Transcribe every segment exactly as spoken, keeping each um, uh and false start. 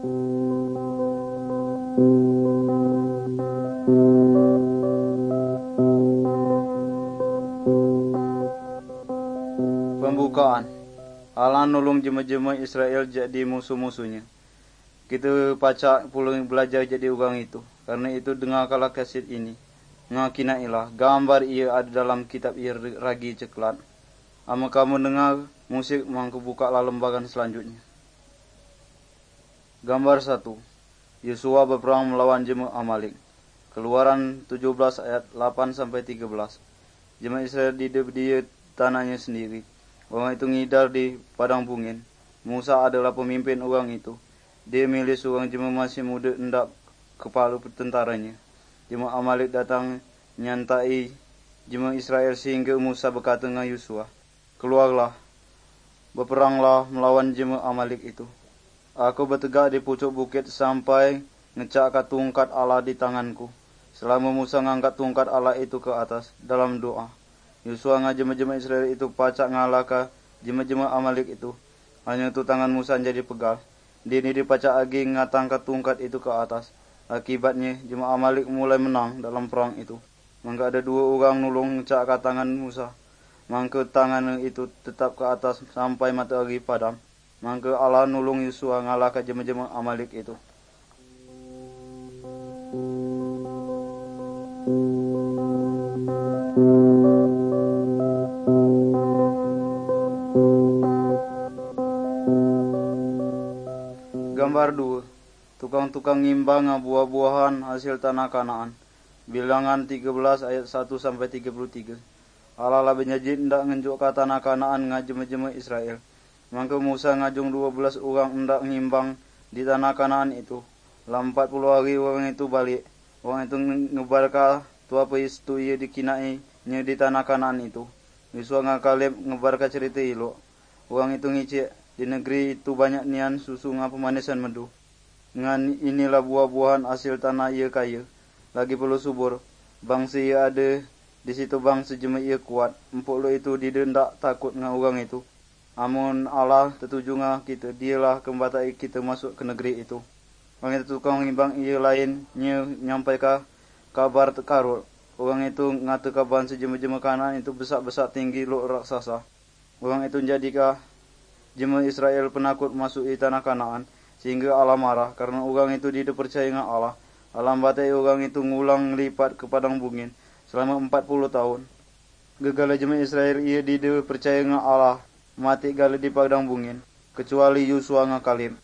Pembukaan. Allah nolong jema-jema Israel jadi musuh-musuhnya. Kita pacak pula belajar jadi orang itu. Karena itu dengarkanlah kaset ini. Ngakinailah gambar ia ada dalam kitab ia ragi ceklat. Ama kamu dengar musik mangku bukalah lembaran selanjutnya. Gambar satu. Yosua berperang melawan jemaah Amalek. Keluaran tujuh belas ayat delapan sampai tiga belas. Jemaah Israel di dia tanahnya sendiri. Orang itu ngidar di padang bungin. Musa adalah pemimpin orang itu. Dia milih seorang jemaah masih muda hendak kepala tentaranya. Jemaah Amalek datang nyantai jemaah Israel sehingga Musa berkata dengan Yosua, keluarlah, berperanglah melawan jemaah Amalek itu. Aku bertegak di pucuk bukit sampai ngecakkan tungkat Allah di tanganku. Selama Musa ngangkat tungkat Allah itu ke atas dalam doa. Yosua ngajema-jema Israel itu pacak ngalahkan jema-jema Amalek itu. Hanya itu tangan Musa jadi pegal. Dia ini dipacak lagi ngatangkat tungkat itu ke atas. Akibatnya jemaah Amalek mulai menang dalam perang itu. Maka ada dua orang nulung ngecakkan tangan Musa. Maka tangan itu tetap ke atas sampai matahari padam. Maka Allah nulung Yosua ngalahkan jema-jema Amalek itu. Gambar dua. Tukang-tukang ngimbang buah-buahan hasil tanah Kanaan. Bilangan tiga belas ayat satu sampai tiga puluh tiga. Allah lah berjanji hendak ngenjuk ke tanah Kanaan ngajema-jema Israel. Maka Musa ngajung dua belas orang hendak ngimbang di tanah Kanaan itu. Dalam empat puluh hari orang itu balik. Orang itu ngebarka tua peristu ia dikinai nya di tanah Kanaan itu. Yosua ngakalib ngebarka cerita ilok. Orang itu ngicik di negeri itu banyak nian susu ngah pemanisan medu. Ngan inilah buah-buahan hasil tanah ia kaya. Lagi perlu subur. Bangsa ia ada di situ bangsa jema ia kuat. Empuk lo itu didendak takut ngah orang itu. Amun Allah tertuju ngah kita, dialah kembatai kita masuk ke negeri itu. Orang itu tukang ngimbang ia lain nya nyampaikan kabar tekarut. Orang itu ngata kabar sejema-jema Kanaan itu besar-besar tinggi lo raksasa. Orang itu menjadikah jemaah Israel penakut masuk di tanah Kanaan. Sehingga Allah marah karena orang itu tidak percaya dengan Allah. Allah batai orang itu ngulang lipat ke padang bungin selama empat puluh tahun. Gegala jemaah Israel ia tidak percaya dengan Allah. Mati gala di padang bungin. Kecuali Yosua ngakalib.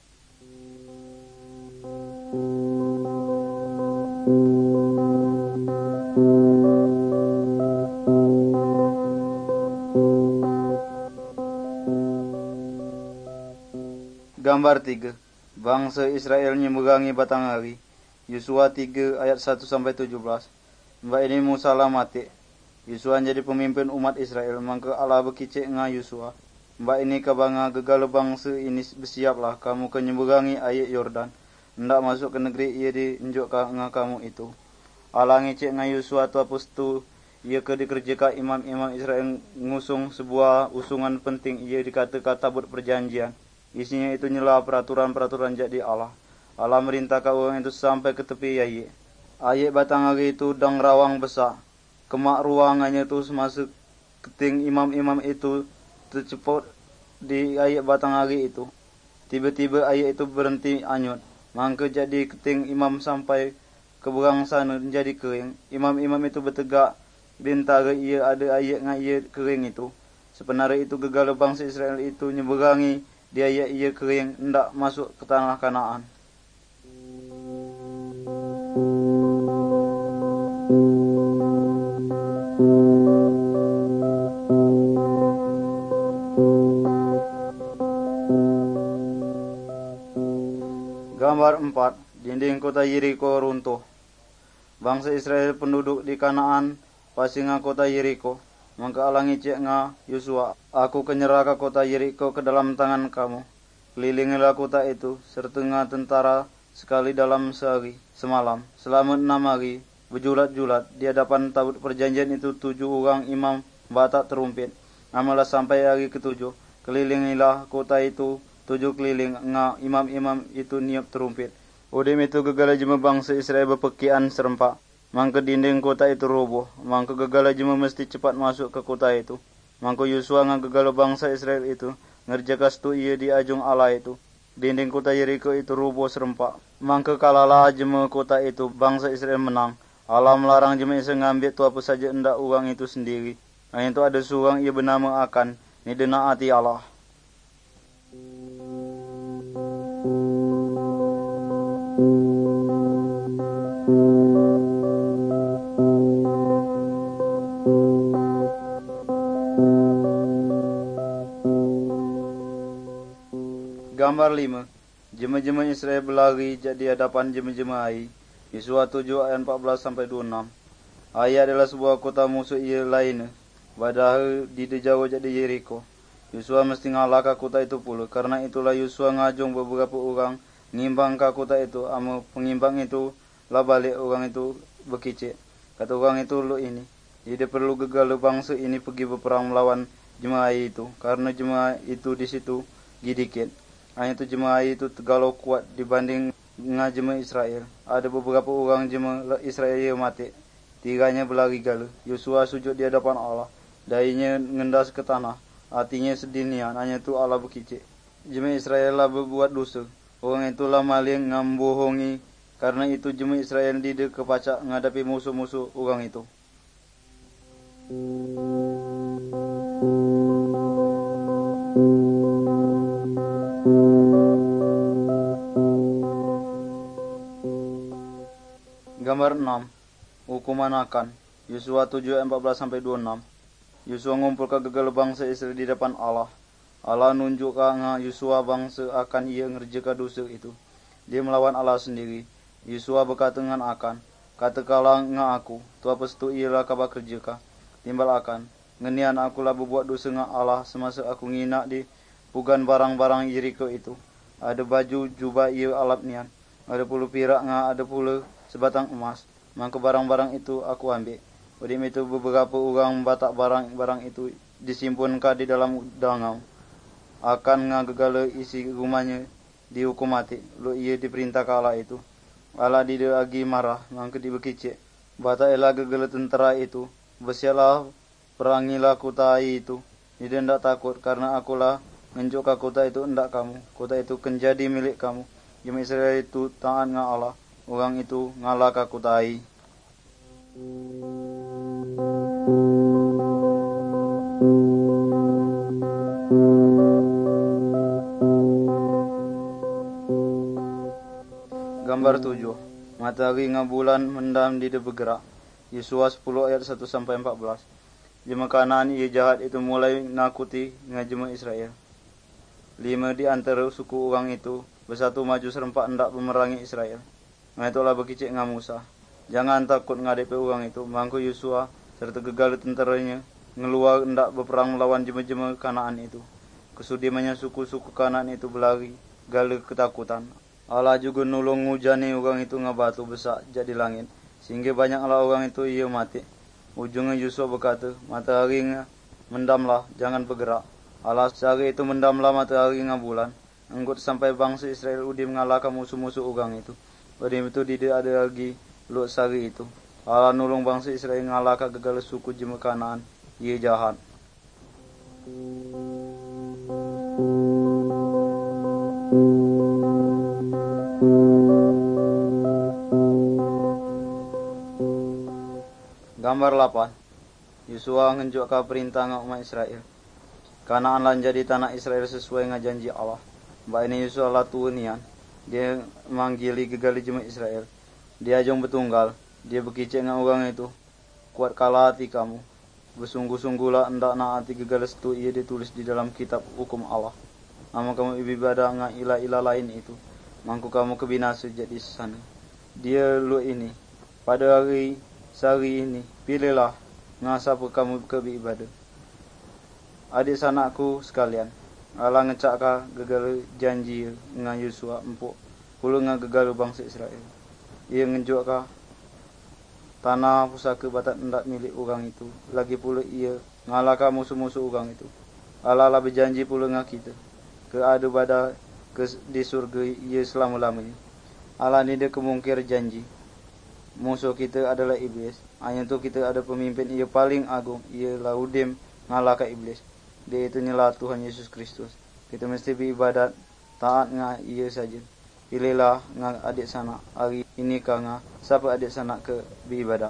Gambar tiga. Bangsa Israel nyemerangi batang hari. Yosua tiga ayat satu sampai tujuh belas. Mbak ini Musa lah mati. Yosua jadi pemimpin umat Israel. Maka Allah berkicik dengan Yosua. Mbak ini kabanga gegala bangsa ini bersiaplah. Kamu ke nyemerangi air Yordan. Hendak masuk ke negeri ia diunjukkan dengan kamu itu. Allah ngicik dengan Yosua tu apa tu. Ia ke dikerjakan imam-imam Israel ngusung sebuah usungan penting. Ia dikatakan tabut perjanjian. Isinya itu nyela peraturan-peraturan jadi Allah. Allah merintahkan orang itu sampai ke tepi ayat. Ayat batang hari itu dang rawang besar. Kemak ruangannya itu semasa keting imam-imam itu terceput di ayat batang hari itu. Tiba-tiba ayat itu berhenti anyut. Maka jadi keting imam sampai ke berang sana menjadi kering. Imam-imam itu bertegak bintara ia ada ayat dengan ia kering itu. Sebenarnya itu gegala bangsa Israel itu nyeberangi dia ia, ia kering hendak masuk ke tanah Kanaan. Gambar empat. Dinding kota Yeriko runtuh. Bangsa Israel penduduk di Kanaan pasinga kota Yeriko. Maka Allah ngicik nga Yosua, aku kenyerahkan kota Yeriko ke dalam tangan kamu. Kelilingilah kota itu, serta nga tentara sekali dalam sehari, semalam. Selama enam hari, berjulat-julat, di hadapan tabut perjanjian itu tujuh orang imam batak terumpet. Amalah sampai hari ketujuh, kelilingilah kota itu tujuh keliling nga imam-imam itu niup terumpet. Udim itu gegala jema bangsa Israel berpekian serempak. Mangka dinding kota itu roboh. Mangka gegala jema mesti cepat masuk ke kota itu. Mangka Yosua nga gegala bangsa Israel itu ngerjakan stu ia di ajung Allah itu. Dinding kota Yeriko itu roboh serempak. Mangka kalala jema kota itu bangsa Israel menang. Allah melarang jema Israel ngambil tu apa saja hendak orang itu sendiri. Hanya itu ada seorang ia bernama Akan. Ni dena hati Allah. Gambar lima. Jema-jema Israel berlari jadi hadapan jema-jema Ai. Yosua tujuh ayat empat belas sampai dua puluh enam. Ai adalah sebuah kota musuh ia lainnya. Padahal di jauh jadi Yeriko. Yosua mesti ngalah ke kota itu pula. Karena itulah Yosua ngajung beberapa orang ngimbang ke kota itu. Ama pengimbang itu lah balik orang itu berkicik. Kata orang itu lu ini. Jadi perlu gegala bangsa ini pergi berperang melawan jemaah itu. Karena jemaah itu di situ gidikit. Hanya itu jemaah itu tergalau kuat dibanding dengan jemaah Israel. Ada beberapa orang jemaah Israel yang mati. Tiganya berlari gala. Yosua sujud di hadapan Allah. Dainya ngendas ke tanah. Hatinya sedinian. Hanya itu Allah berkicik. Jemaah Israel lah berbuat dosa. Orang itulah maling ngambohongi. Karena itu jemaah Israel tidak kepacak menghadapi musuh-musuh orang itu. Gambar enam. Hukuman Akan. Yosua tujuh ayat empat belas sampai dua puluh enam. Yosua ngumpul ke gegala bangsa Israel di depan Allah. Allah nunjuk ke Yosua bangsa Akan ia ngerjakan dosa itu. Dia melawan Allah sendiri. Yosua berkata dengan Akan, katakanlah nga aku, tu apa setu ialah kabar kerja. Timbal Akan, ngenian akulah berbuat dosa dengan Allah semasa aku nginak di pugan barang-barang Yeriko itu. Ada baju jubah ia alap nian. Ada puluh pirak nga, ada puluh sebatang emas. Maka barang-barang itu aku ambil. Udim itu beberapa orang batak barang-barang itu disimpankan di dalam dangau. Akan nga gegala isi rumahnya dihukum mati. Lu ia diperintah ke Allah itu. Allah tidak lagi marah, maka dibekicik. Batak elah gegala tentera itu. Bersialah, perangilah kota itu. Dia tidak takut, karena akulah menunjukkan kota itu hendak kamu. Kota itu menjadi milik kamu. Jemaah Israel itu taat dengan Allah. Orang itu ngalah ke kota Ai. Gambar tujuh. Matahari dengan bulan mendam tidak bergerak. Yosua sepuluh ayat satu sampai empat belas. Jemaah Kanaan ia jahat itu mulai nakuti dengan jemaah Israel. Lima di antara suku orang itu bersatu maju serempak hendak memerangi Israel. Nah itulah berkicik dengan Musa. Jangan takut menghadapi orang itu. Mangku Yosua serta gegala tenteranya ngeluar hendak berperang melawan jemaah-jemaah Kanaan itu. Kesudimannya suku-suku Kanaan itu berlari gala ketakutan. Allah juga nolong ngujani orang itu dengan batu besar jadi langit. Sehingga banyaklah orang itu ia mati. Ujungnya Yosua berkata, matahari mendamlah, jangan bergerak. Allah sehari itu mendamlah matahari dengan bulan. Engkut sampai bangsa Israel udi mengalahkan musuh-musuh orang itu. Pada itu tidak ada lagi luat sehari itu. Allah nolong bangsa Israel mengalahkan gegala suku jemaah Kanaan. Ia jahat. Gambar lapan. Yosua ngenjukkan perintah dengan umat Israel. Kanaan lan jadi tanah Israel sesuai dengan janji Allah. Mbak ini Yosua lah tuanian. Dia manggili gegala jemaah Israel. Dia jong bertunggal. Dia berkicik dengan orang itu. Kuat kalah hati kamu. Bersungguh-sungguhlah hendak naati gegala setu ia ditulis di dalam kitab hukum Allah. Nama kamu ibadah dengan ilah-ilah lain itu. Mangku kamu kebinasa jadi sana. Dia lu ini. Pada hari sehari ini, pilihlah ngasapa kamu ke ibadah. Adik sanakku sekalian, Allah ngecakka gegala janji dengan Yosua empuk, pula dengan gegala bangsa Israel. Ia ngenjukka tanah pusaka batat hendak milik orang itu. Lagi pula ia ngalahkan musuh-musuh orang itu. Allah lah berjanji pula dengan kita. ke ada pada ke di surga ia selama-lamanya. Allah ni dia kemungkir janji. Musuh kita adalah iblis. Hanya tu kita ada pemimpin ia paling agung, ialah Udim ngalahkan iblis. Dia itu nyalah Tuhan Yesus Kristus. Kita mesti beribadat taat ngah ia saja. Pilihlah ngah adik sanak hari ini ka ngah siapa adik sanak ke beribadat.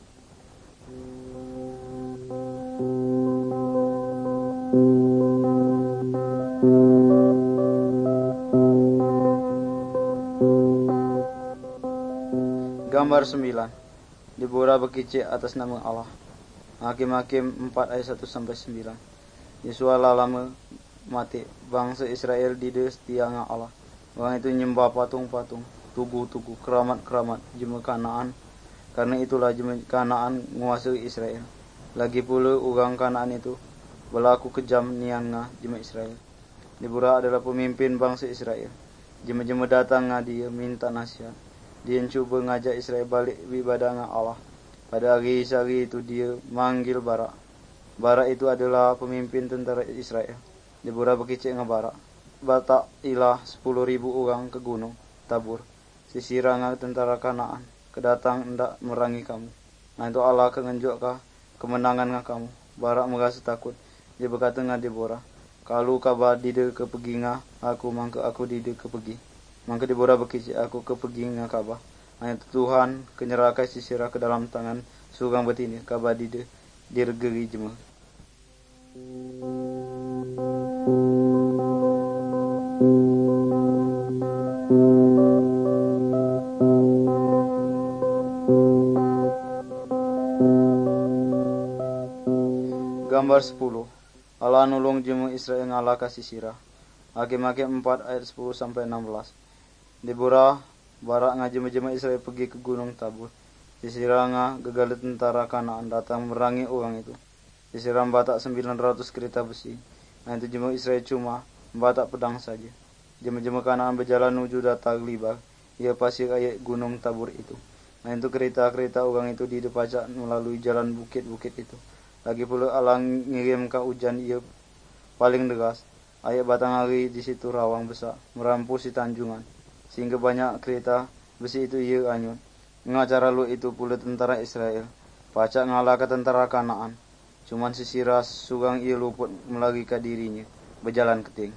Gambar sembilan. Deborah berkicik atas nama Allah. Hakim-Hakim empat ayat satu sampai sembilan. Yesua lah lama mati bangsa Israel di de setia dengan Allah. Orang itu nyembah patung-patung, tugu-tugu, keramat-keramat jema Kanaan. Karena itulah jema Kanaan menguasai Israel. Lagi pula orang Kanaan itu berlaku kejam nian ngah jema Israel. Deborah adalah pemimpin bangsa Israel. Jema-jema datang ngah dia minta nasihat. Dia cuba ngajak Israel balik beribadah dengan Allah. Pada hari sehari itu dia manggil Barak. Barak itu adalah pemimpin tentera Israel. Deborah berkicik dengan Barak. Batak ilah sepuluh ribu orang ke gunung Tabur. Sisira dengan tentara Kanaan. Kedatang hendak merangi kamu. Nah itu Allah kengenjukkah kemenangan dengan kamu. Barak merasa takut. Dia berkata dengan Deborah. Kalau kabar dide ke pergi ngah aku, maka aku dide ke pergi. Maka Deborah berkicik, aku ke pergi dengan kabar. Hanya Tuhan kenyerahkan Sisera ke dalam tangan seorang betina. Kabar dide dirgeri jema. Gambar sepuluh. Allah nulung jema Israel ngalahkan Sisera. Hakim-Hakim empat ayat sepuluh sampai enam belas. Deborah Barak ngajema-jema Israel pergi ke gunung Tabur. Sisera ngah gegala tentara Kanaan datang merangi orang itu. Sisera membatak sembilan ratus kereta besi. Nah itu jema Israel cuma membatak pedang saja. Jema-jema Kanaan berjalan menuju datang Libar. Ia pasir ayat gunung Tabur itu. Nah itu kereta-kereta orang itu didepacak melalui jalan bukit-bukit itu. Lagi pula Allah ngirimkan hujan ia paling deras. Ayat batang hari di situ rawang besar merampusi tanjungan. Sehingga banyak kereta besi itu ia anyut. Ngacara lu itu pula tentara Israel. Pacak ngalahkan tentara Kanaan. Cuman Sisera sugang ia luput melarikan dirinya. Berjalan keting.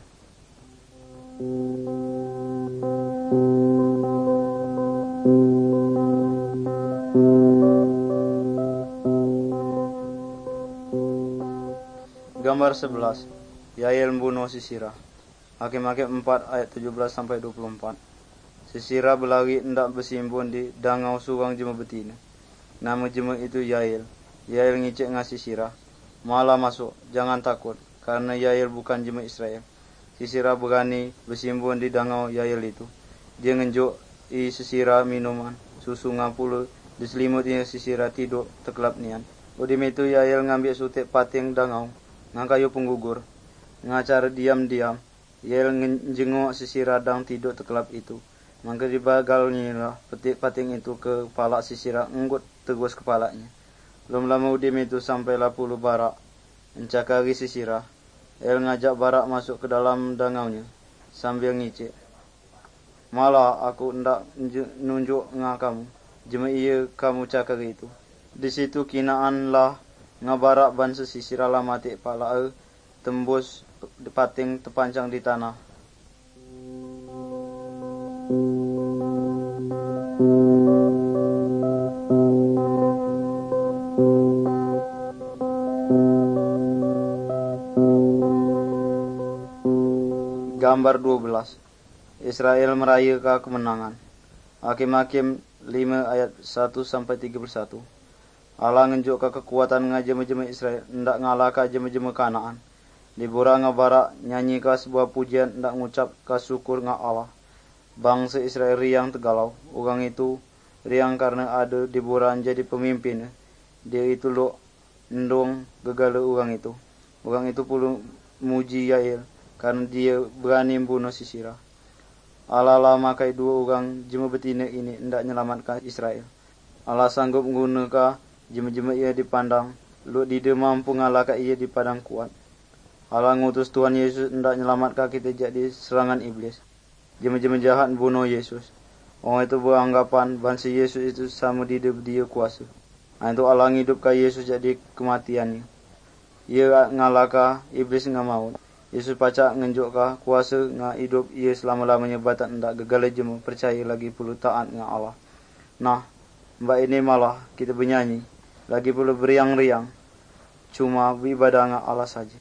Gambar sebelas. Yael membunuh Sisera. Hakim-Hakim empat ayat tujuh belas sampai dua puluh empat. Sisera berlari hendak bersimbun di dangau surang jema betina. Nama jema itu Yael. Yael ngicik dengan Sisera. Malah masuk, jangan takut, karena Yael bukan jema Israel. Sisera berani bersimbun di dangau Yael itu. Dia ngenjuk i Sisera minuman, susu ngapulu, diselimutnya Sisera tidur terkelap nian. Udim itu Yael ngambil sutik pating dangau, ngakayu penggugur. Ngacara diam-diam, Yael njenguk Sisera dang tidur terkelap itu. Maka dibagalnya lah petik pating itu ke kepala Sisera, enggut tegus kepalanya. Belum lama udim itu sampailah puluh Barak mencakari Sisera. El ngajak Barak masuk ke dalam dangaunya sambil ngicik. Malah aku hendak nunjuk ngah kamu, jema iya kamu cakari itu. Di situ kinaan lah ngah Barak bansa Sisera lah mati pala er, tembus pating terpancang di tanah. Gambar dua belas. Israel merayakan kemenangan. Hakim-Hakim lima ayat satu sampai tiga puluh satu. Allah ngenjukkan kekuatan ngajema-jema Israel hendak ngalahkan jema-jema Kanaan. Deborah ngabarak nyanyikan sebuah pujian hendak ngucapkan syukur ngah Allah. Bangsa Israel riang tegalau. Orang itu riang karena ada Deborah jadi pemimpin. Dia itu lo endong gegala orang itu. Orang itu pula muji Yael karena dia berani membunuh Sisera. Allah lah makai dua orang jema betina ini hendak menyelamatkan Israel. Allah sanggup menggunakan jema-jema ia dipandang. Lu dia mampu ngalahkan ia di padang kuat. Allah ngutus Tuhan Yesus hendak nyelamatkan kita jadi serangan iblis. Jema-jema jahat bunuh Yesus. Orang itu beranggapan bangsa Yesus itu sama dia dia kuasa. Ha, itu Allah ngidupkan Yesus jadi kematiannya. Ia ngalahkan iblis dengan maut. Yesus pacak ngenjukkan kuasa dengan hidup ia selama-lamanya batak hendak gagal jema percaya lagi puluh taat dengan Allah. Nah, mbak ini malah kita bernyanyi. Lagi pula beriang-riang. Cuma beribadah dengan Allah saja.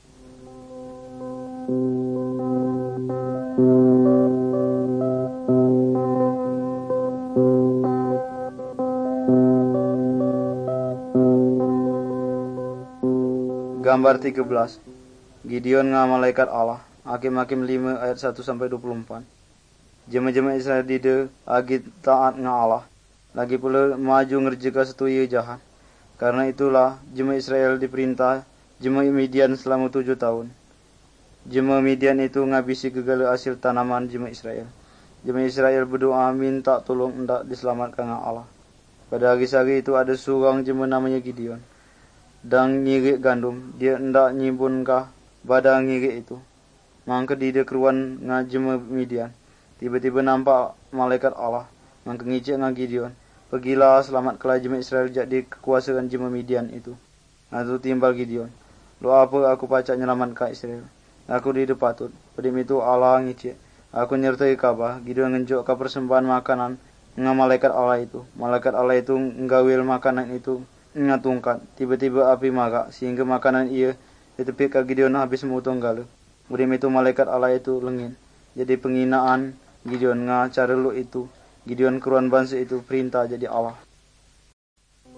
Gambar tiga belas. Gideon dengan malaikat Allah. Hakim-Hakim lima ayat satu sampai dua puluh empat. Jema-jema Israel dida agi taat dengan Allah. Lagi pula maju ngerjakan setuya jahat. Karena itulah jema Israel diperintah jema Midian selama tujuh tahun. Jema Midian itu ngabisi segala hasil tanaman jema Israel. Jema Israel berdoa minta tolong hendak diselamatkan dengan Allah. Pada hari-hari itu ada seorang jema namanya Gideon. Dan ngirik gandum, dia hendak nyimbunkah badan ngirik itu. Maka dia keruan dengan jema Midian. Tiba-tiba nampak malaikat Allah. Maka ngicik dengan Gideon. Pergilah selamatkanlah jemaah Israel jadi kekuasaan jemaah Midian itu. Lalu timbal Gideon. Lo apa aku pacak nyelamatkan Israel. Aku di patut. Pada itu Allah ngicik. Aku nyertai kabar. Gideon ngenjukkan persembahan makanan dengan malaikat Allah itu. Malaikat Allah itu nggawil makanan itu ngatungkat. Tiba-tiba api marak sehingga makanan ia ditepikkan Gideon habis memotong gala. Pada itu malaikat Allah itu lengin. Jadi penghinaan Gideon dengan cara lu itu. Gideon keruan bangsa itu perintah jadi Allah.